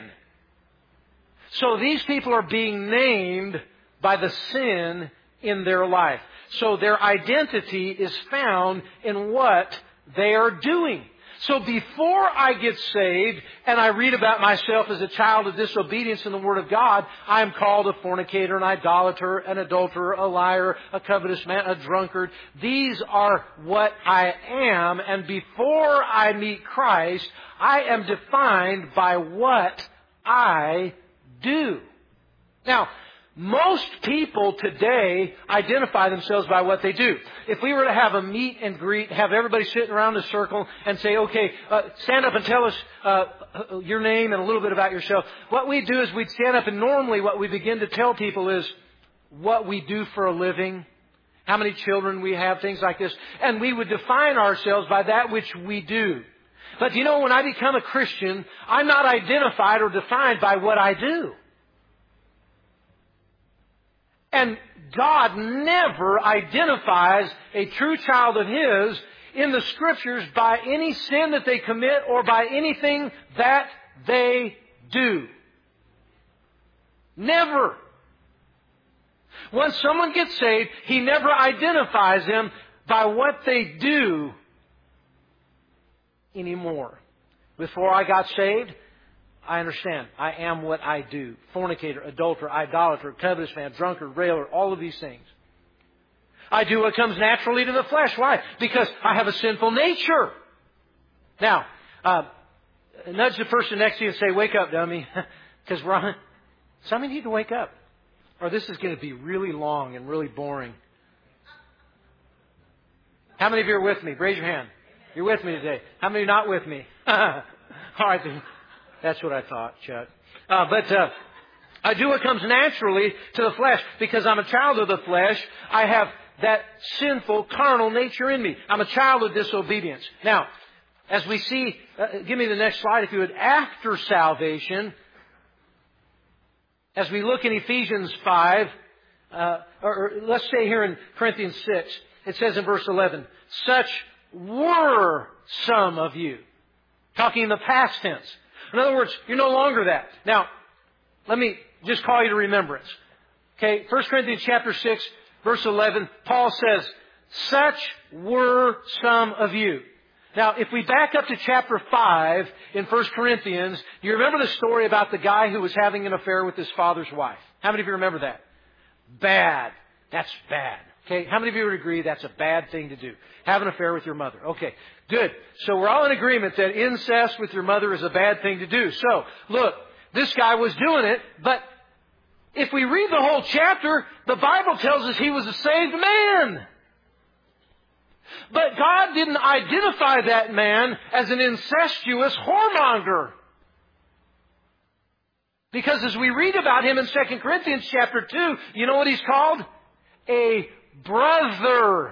[SPEAKER 1] So these people are being named by the sin in their life. So their identity is found in what they are doing. So before I get saved and I read about myself as a child of disobedience in the Word of God, I am called a fornicator, an idolater, an adulterer, a liar, a covetous man, a drunkard. These are what I am. And before I meet Christ, I am defined by what I do. Now, most people today identify themselves by what they do. If we were to have a meet and greet, have everybody sitting around a circle and say, okay, uh, stand up and tell us uh, your name and a little bit about yourself. What we do is we'd stand up, and normally what we begin to tell people is what we do for a living, how many children we have, things like this. And we would define ourselves by that which we do. But you know, when I become a Christian, I'm not identified or defined by what I do. And God never identifies a true child of His in the Scriptures by any sin that they commit or by anything that they do. Never. When someone gets saved, He never identifies them by what they do anymore. Before I got saved, I understand. I am what I do. Fornicator, adulterer, idolater, covetous man, drunkard, railer, all of these things. I do what comes naturally to the flesh. Why? Because I have a sinful nature. Now, uh, nudge the person next to you and say, wake up, dummy. Because we're on. Some of you need to wake up. Or this is going to be really long and really boring. How many of you are with me? Raise your hand. You're with me today. How many are not with me? All right. That's what I thought, Chuck. Uh, but uh, I do what comes naturally to the flesh. Because I'm a child of the flesh, I have that sinful, carnal nature in me. I'm a child of disobedience. Now, as we see, uh, give me the next slide if you would, after salvation, as we look in Ephesians five, uh, or, or let's say here in Corinthians six, it says in verse eleven, such were some of you. Talking in the past tense. In other words, you're no longer that. Now, let me just call you to remembrance. Okay, First Corinthians chapter six, verse eleven, Paul says, such were some of you. Now, if we back up to chapter five in First Corinthians, you remember the story about the guy who was having an affair with his father's wife. How many of you remember that? Bad. That's bad. Okay, how many of you would agree that's a bad thing to do? Have an affair with your mother. Okay, good. So we're all in agreement that incest with your mother is a bad thing to do. So, look, this guy was doing it, but if we read the whole chapter, the Bible tells us he was a saved man. But God didn't identify that man as an incestuous whoremonger. Because as we read about him in Second Corinthians chapter two, you know what he's called? A brother.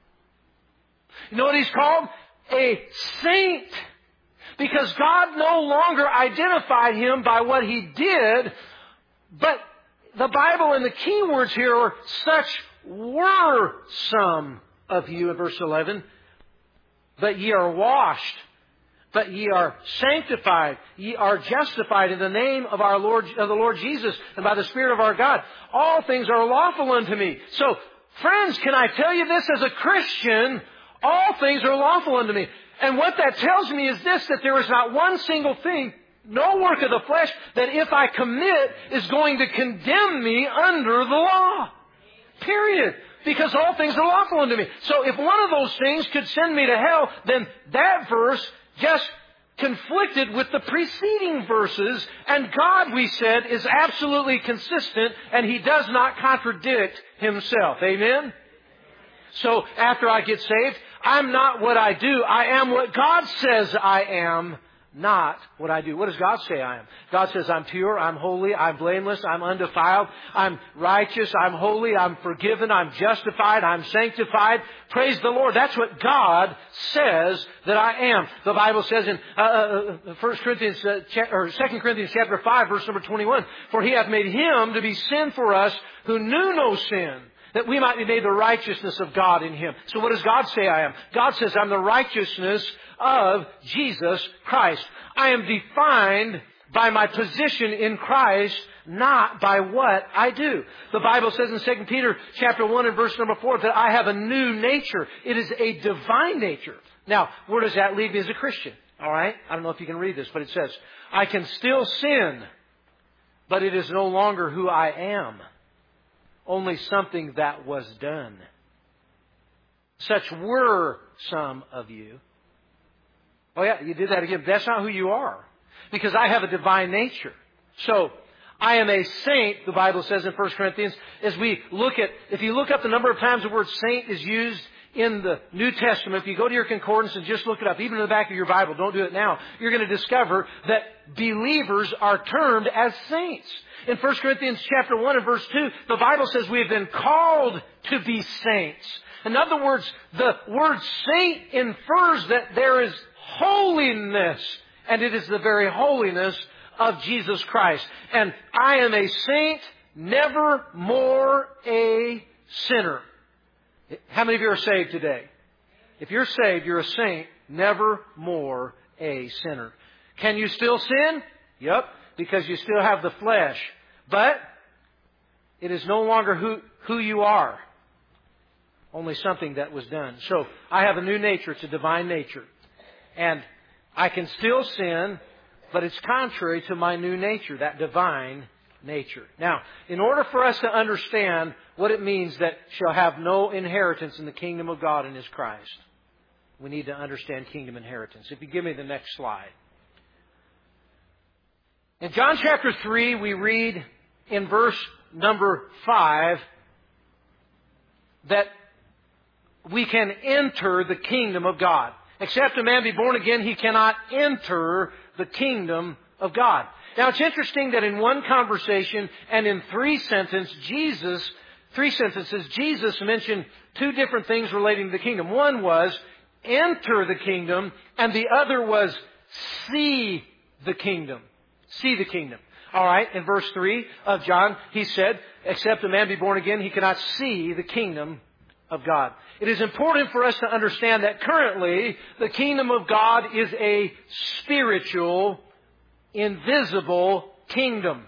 [SPEAKER 1] You know what he's called? A saint. Because God no longer identified him by what he did, but the Bible and the key words here are such were some of you in verse eleven. But ye are washed, but ye are sanctified, ye are justified in the name of our Lord, of the Lord Jesus, and by the Spirit of our God. All things are lawful unto me. So, friends, can I tell you this as a Christian? All things are lawful unto me. And what that tells me is this, that there is not one single thing, no work of the flesh, that if I commit is going to condemn me under the law. Period. Because all things are lawful unto me. So if one of those things could send me to hell, then that verse just conflicted with the preceding verses. And God, we said, is absolutely consistent and He does not contradict Himself. Amen? So after I get saved, I'm not what I do. I am what God says I am, not what I do. What does God say I am? God says I'm pure, I'm holy, I'm blameless, I'm undefiled, I'm righteous, I'm holy, I'm forgiven, I'm justified, I'm sanctified. Praise the Lord. That's what God says that I am. The Bible says in uh, uh, First Corinthians uh, cha- or Second Corinthians chapter five, verse number twenty-one, for He hath made Him to be sin for us who knew no sin, that we might be made the righteousness of God in Him. So what does God say I am? God says I'm the righteousness of Jesus Christ. I am defined by my position in Christ, not by what I do. The Bible says in Second Peter chapter one and verse number four that I have a new nature. It is a divine nature. Now, where does that leave me as a Christian? All right? I don't know if you can read this, but it says, I can still sin, but it is no longer who I am. Only something that was done. Such were some of you. Oh yeah, you did that again. That's not who you are. Because I have a divine nature. So, I am a saint, the Bible says in First Corinthians, as we look at, if you look up the number of times the word saint is used in the New Testament, if you go to your concordance and just look it up, even in the back of your Bible, don't do it now, you're going to discover that believers are termed as saints. In First Corinthians chapter one and verse two, the Bible says we have been called to be saints. In other words, the word saint infers that there is holiness, and it is the very holiness of Jesus Christ. And I am a saint, never more a sinner. How many of you are saved today? If you're saved, you're a saint, never more a sinner. Can you still sin? Yep, because you still have the flesh. But it is no longer who, who you are. Only something that was done. So I have a new nature. It's a divine nature. And I can still sin, but it's contrary to my new nature, that divine nature. Now, in order for us to understand what it means that shall have no inheritance in the kingdom of God in His Christ, we need to understand kingdom inheritance. If you give me the next slide. In John chapter three, we read in verse number five that we can enter the kingdom of God. Except a man be born again, he cannot enter the kingdom of God. Now, it's interesting that in one conversation and in three sentences, Jesus, three sentences, Jesus mentioned two different things relating to the kingdom. One was enter the kingdom, and the other was see the kingdom. See the kingdom. All right, in verse three of John, he said, except a man be born again, he cannot see the kingdom of God. It is important for us to understand that currently the kingdom of God is a spiritual, invisible kingdom.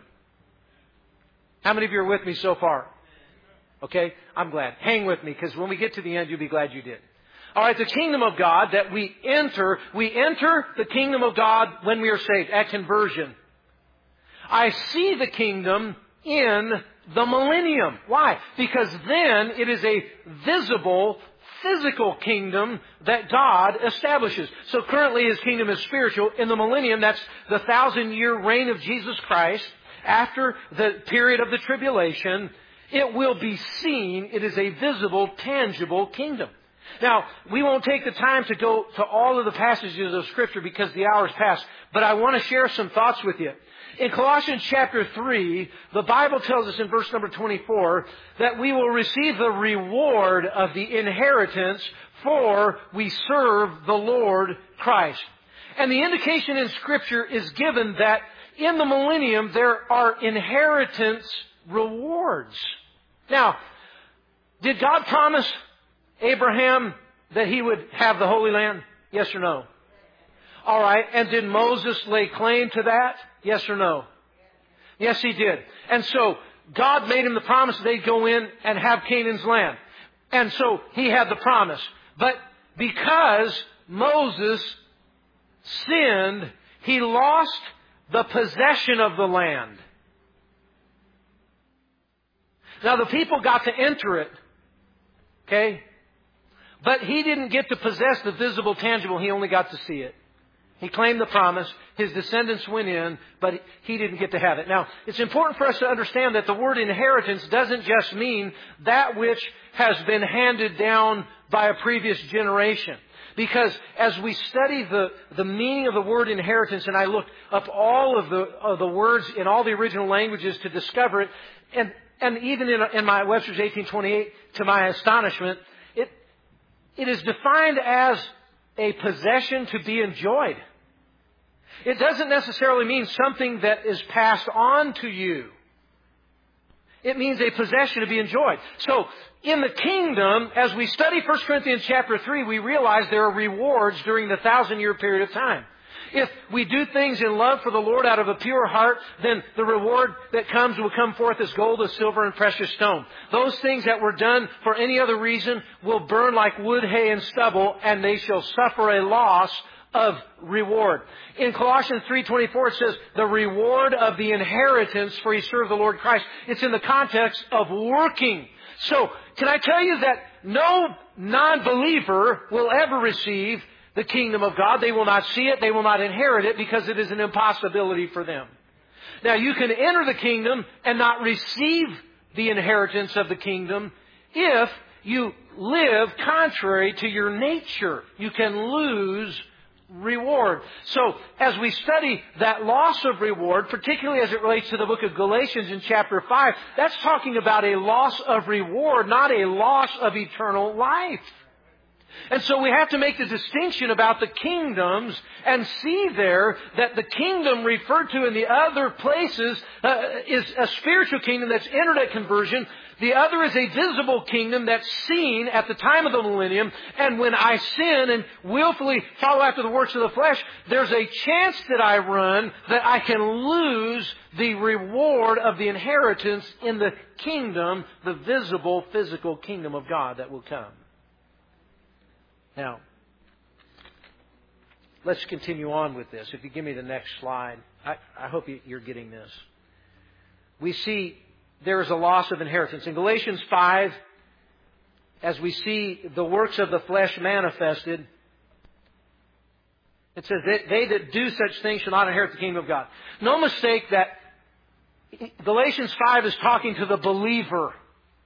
[SPEAKER 1] How many of you are with me so far? Okay, I'm glad. Hang with me, because when we get to the end, you'll be glad you did. All right, the kingdom of God that we enter, we enter the kingdom of God when we are saved, at conversion. I see the kingdom in the millennium. Why? Because then it is a visible, physical kingdom that God establishes. So currently His kingdom is spiritual. In the millennium, that's the thousand-year reign of Jesus Christ. After the period of the tribulation, it will be seen. It is a visible, tangible kingdom. Now, we won't take the time to go to all of the passages of Scripture because the hour's past, but I want to share some thoughts with you. In Colossians chapter three, the Bible tells us in verse number twenty-four that we will receive the reward of the inheritance for we serve the Lord Christ. And the indication in Scripture is given that in the millennium there are inheritance rewards. Now, did God promise Abraham that he would have the Holy Land? Yes or no? All right. And did Moses lay claim to that? Yes or no? Yes, he did. And so God made him the promise that they'd go in and have Canaan's land. And so he had the promise. But because Moses sinned, he lost the possession of the land. Now the people got to enter it. Okay? But he didn't get to possess the visible, tangible. He only got to see it. He claimed the promise. His descendants went in, but he didn't get to have it. Now, it's important for us to understand that the word inheritance doesn't just mean that which has been handed down by a previous generation. Because as we study the, the meaning of the word inheritance, and I looked up all of the, of the words in all the original languages to discover it, and, and even in, in my Webster's eighteen twenty-eight, to my astonishment, it, it is defined as a possession to be enjoyed. It doesn't necessarily mean something that is passed on to you. It means a possession to be enjoyed. So, in the kingdom, as we study First Corinthians chapter three, we realize there are rewards during the thousand-year period of time. If we do things in love for the Lord out of a pure heart, then the reward that comes will come forth as gold, as silver, and precious stone. Those things that were done for any other reason will burn like wood, hay, and stubble, and they shall suffer a loss of reward. In Colossians three twenty-four it says, the reward of the inheritance for ye serve the Lord Christ. It's in the context of working. So, can I tell you that no non-believer will ever receive the kingdom of God? They will not see it. They will not inherit it because it is an impossibility for them. Now, you can enter the kingdom and not receive the inheritance of the kingdom if you live contrary to your nature. You can lose reward. So, as we study that loss of reward, particularly as it relates to the book of Galatians in chapter five, that's talking about a loss of reward, not a loss of eternal life. And so we have to make the distinction about the kingdoms and see there that the kingdom referred to in the other places uh, is a spiritual kingdom that's entered at conversion. The other is a visible kingdom that's seen at the time of the millennium. And when I sin and willfully follow after the works of the flesh, there's a chance that I run that I can lose the reward of the inheritance in the kingdom, the visible, physical kingdom of God that will come. Now, let's continue on with this. If you give me the next slide. I, I hope you're getting this. We see there is a loss of inheritance. In Galatians five, as we see the works of the flesh manifested, it says that they that do such things shall not inherit the kingdom of God. No mistake that Galatians five is talking to the believer.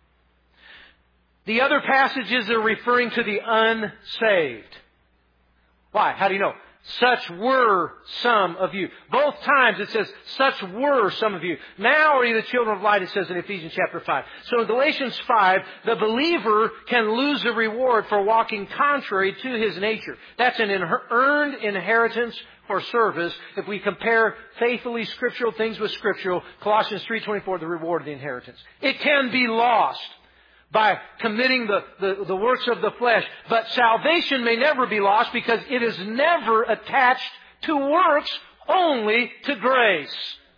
[SPEAKER 1] The other passages are referring to the unsaved. Why? How do you know? Such were some of you. Both times it says, such were some of you. Now are you the children of light, it says in Ephesians chapter five. So in Galatians five, the believer can lose a reward for walking contrary to his nature. That's an earned inheritance for service. If we compare faithfully scriptural things with scriptural, Colossians three twenty-four, the reward of the inheritance. It can be lost by committing the, the, the works of the flesh. But salvation may never be lost because it is never attached to works, only to grace.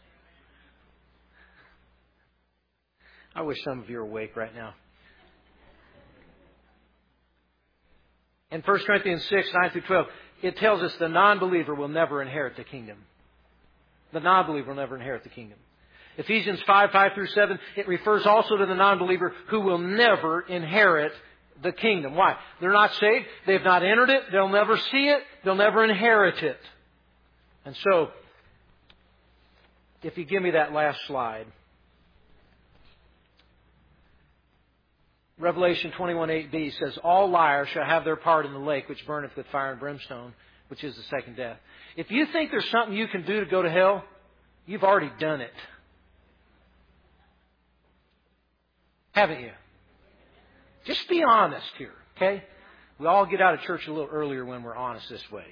[SPEAKER 1] I wish some of you are awake right now. In First Corinthians six, nine through twelve, it tells us the non-believer will never inherit the kingdom. The non-believer will never inherit the kingdom. Ephesians five, five through seven, it refers also to the non-believer who will never inherit the kingdom. Why? They're not saved. They've not entered it. They'll never see it. They'll never inherit it. And so, if you give me that last slide. Revelation twenty-one, eight b says, all liars shall have their part in the lake which burneth with fire and brimstone, which is the second death. If you think there's something you can do to go to hell, you've already done it. Haven't you? Just be honest here, okay? We all get out of church a little earlier when we're honest this way.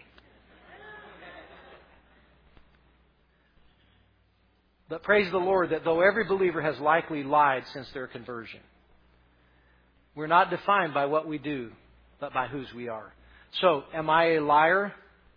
[SPEAKER 1] But praise the Lord that though every believer has likely lied since their conversion, we're not defined by what we do, but by whose we are. So, am I a liar?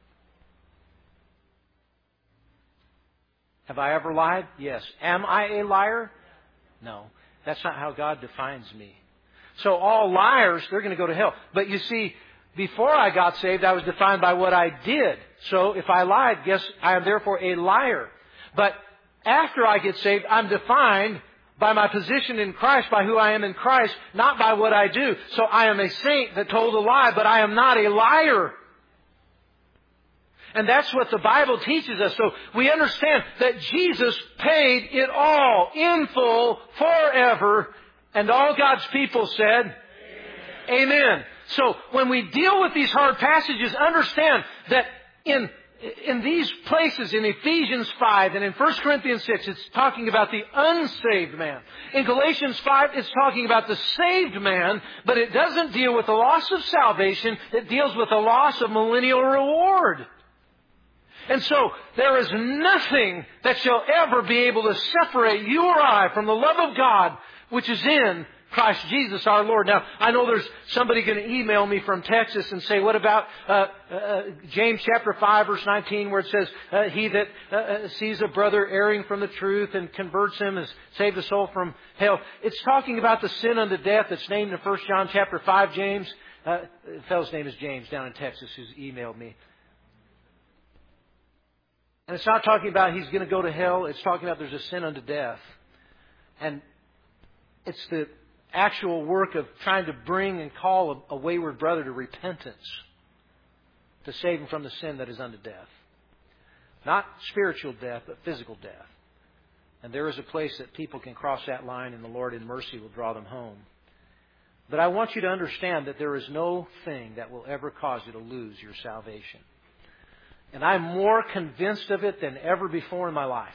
[SPEAKER 1] Have I ever lied? Yes. Am I a liar? No. That's not how God defines me. So all liars, they're going to go to hell. But you see, before I got saved, I was defined by what I did. So if I lied, guess I am therefore a liar. But after I get saved, I'm defined by my position in Christ, by who I am in Christ, not by what I do. So I am a saint that told a lie, but I am not a liar. And that's what the Bible teaches us. So we understand that Jesus paid it all in full forever. And all God's people said, Amen. Amen. So when we deal with these hard passages, understand that in in these places, in Ephesians five and in First Corinthians six, it's talking about the unsaved man. In Galatians five, it's talking about the saved man, but it doesn't deal with the loss of salvation. It deals with the loss of millennial reward. And so, there is nothing that shall ever be able to separate you or I from the love of God, which is in Christ Jesus our Lord. Now, I know there's somebody going to email me from Texas and say, what about uh, uh, James chapter five, verse nineteen, where it says, uh, he that uh, sees a brother erring from the truth and converts him has saved the soul from hell. It's talking about the sin unto death that's named in First John chapter five, James. Uh, the fellow's name is James down in Texas who's emailed me. And it's not talking about he's going to go to hell. It's talking about there's a sin unto death. And it's the actual work of trying to bring and call a, a wayward brother to repentance to save him from the sin that is unto death. Not spiritual death, but physical death. And there is a place that people can cross that line and the Lord in mercy will draw them home. But I want you to understand that there is no thing that will ever cause you to lose your salvation. And I'm more convinced of it than ever before in my life.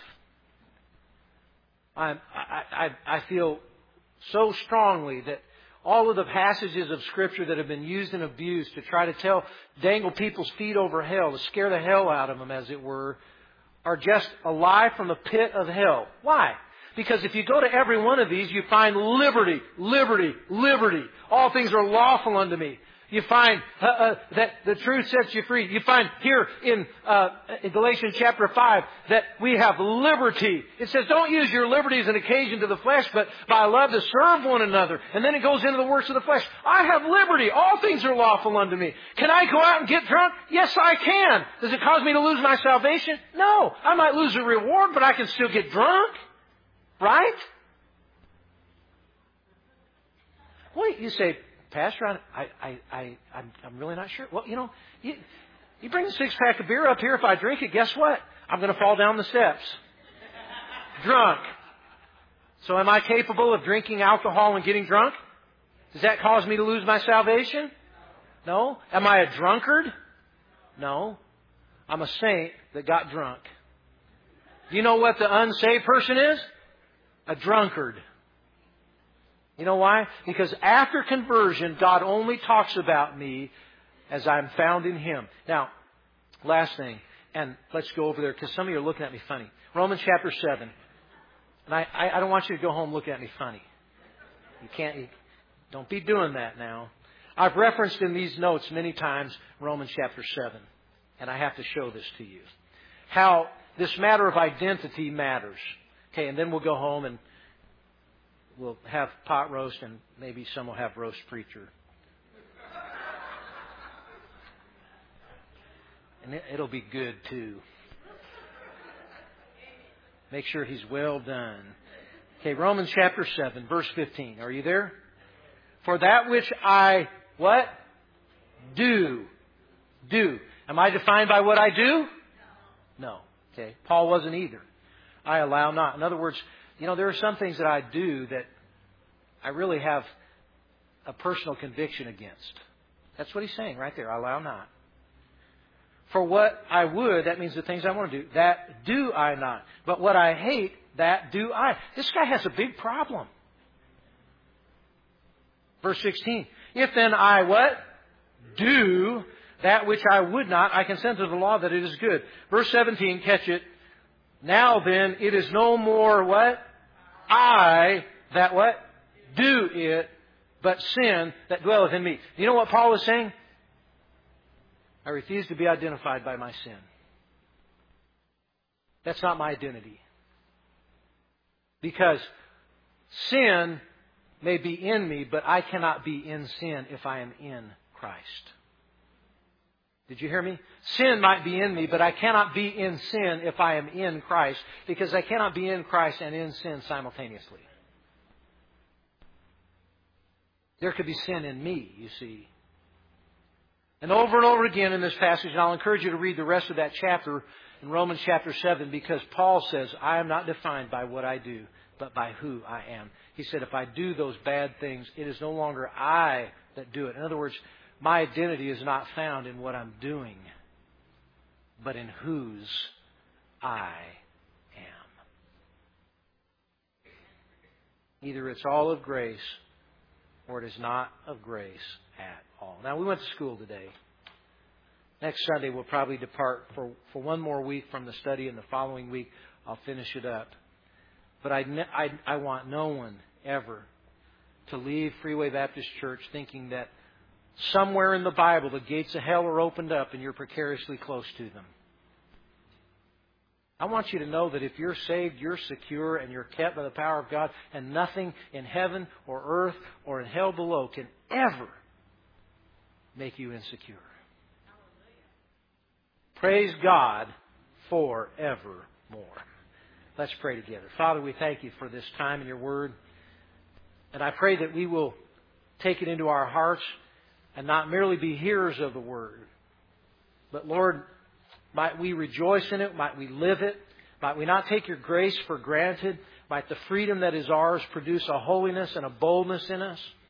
[SPEAKER 1] I'm, I, I, I feel so strongly that all of the passages of Scripture that have been used and abused to try to tell, dangle people's feet over hell, to scare the hell out of them, as it were, are just a lie from the pit of hell. Why? Because if you go to every one of these, you find liberty, liberty, liberty. All things are lawful unto me. You find uh, uh, that the truth sets you free. You find here in, uh, in Galatians chapter five that we have liberty. It says, don't use your liberty as an occasion to the flesh, but by love to serve one another. And then it goes into the works of the flesh. I have liberty. All things are lawful unto me. Can I go out and get drunk? Yes, I can. Does it cause me to lose my salvation? No. I might lose a reward, but I can still get drunk. Right? Wait, you say, Pastor, I, I, I, I'm, I'm really not sure. Well, you know, you, you bring a six-pack of beer up here. If I drink it, guess what? I'm going to fall down the steps. Drunk. So am I capable of drinking alcohol and getting drunk? Does that cause me to lose my salvation? No. Am I a drunkard? No. I'm a saint that got drunk. Do you know what the unsaved person is? A drunkard. You know why? Because after conversion, God only talks about me as I'm found in Him. Now, last thing, and let's go over there because some of you are looking at me funny. Romans chapter seven. And I, I, I don't want you to go home looking at me funny. You can't, you, don't be doing that now. I've referenced in these notes many times Romans chapter seven. And I have to show this to you. How this matter of identity matters. Okay, and then we'll go home and we'll have pot roast and maybe some will have roast preacher. And it, it'll be good too. Make sure he's well done. Okay, Romans chapter seven, verse fifteen. Are you there? For that which I, what? Do. Do. Am I defined by what I do? No. Okay. Paul wasn't either. I allow not. In other words, you know, there are some things that I do that I really have a personal conviction against. That's what he's saying right there. I allow not. For what I would, that means the things I want to do, that do I not. But what I hate, that do I. This guy has a big problem. Verse sixteen. If then I what? Do that which I would not, I consent to the law that it is good. Verse seventeen, catch it. Now then, it is no more what? I that what? Do it, but sin that dwelleth in me. You know what Paul is saying? I refuse to be identified by my sin. That's not my identity. Because sin may be in me, but I cannot be in sin if I am in Christ. Did you hear me? Sin might be in me, but I cannot be in sin if I am in Christ, because I cannot be in Christ and in sin simultaneously. There could be sin in me, you see. And over and over again in this passage, and I'll encourage you to read the rest of that chapter in Romans chapter seven, because Paul says, I am not defined by what I do, but by who I am. He said, if I do those bad things, it is no longer I that do it. In other words, my identity is not found in what I'm doing, but in whose I am. Either it's all of grace or it is not of grace at all. Now, we went to school today. Next Sunday, we'll probably depart for, for one more week from the study, and the following week, I'll finish it up. But I, I, I want no one ever to leave Freeway Baptist Church thinking that somewhere in the Bible the gates of hell are opened up and you're precariously close to them. I want you to know that if you're saved, you're secure and you're kept by the power of God, and nothing in heaven or earth or in hell below can ever make you insecure. Praise God forevermore. Let's pray together. Father, we thank you for this time in your word. And I pray that we will take it into our hearts and not merely be hearers of the word. But Lord, might we rejoice in it. Might we live it. Might we not take your grace for granted. Might the freedom that is ours produce a holiness and a boldness in us.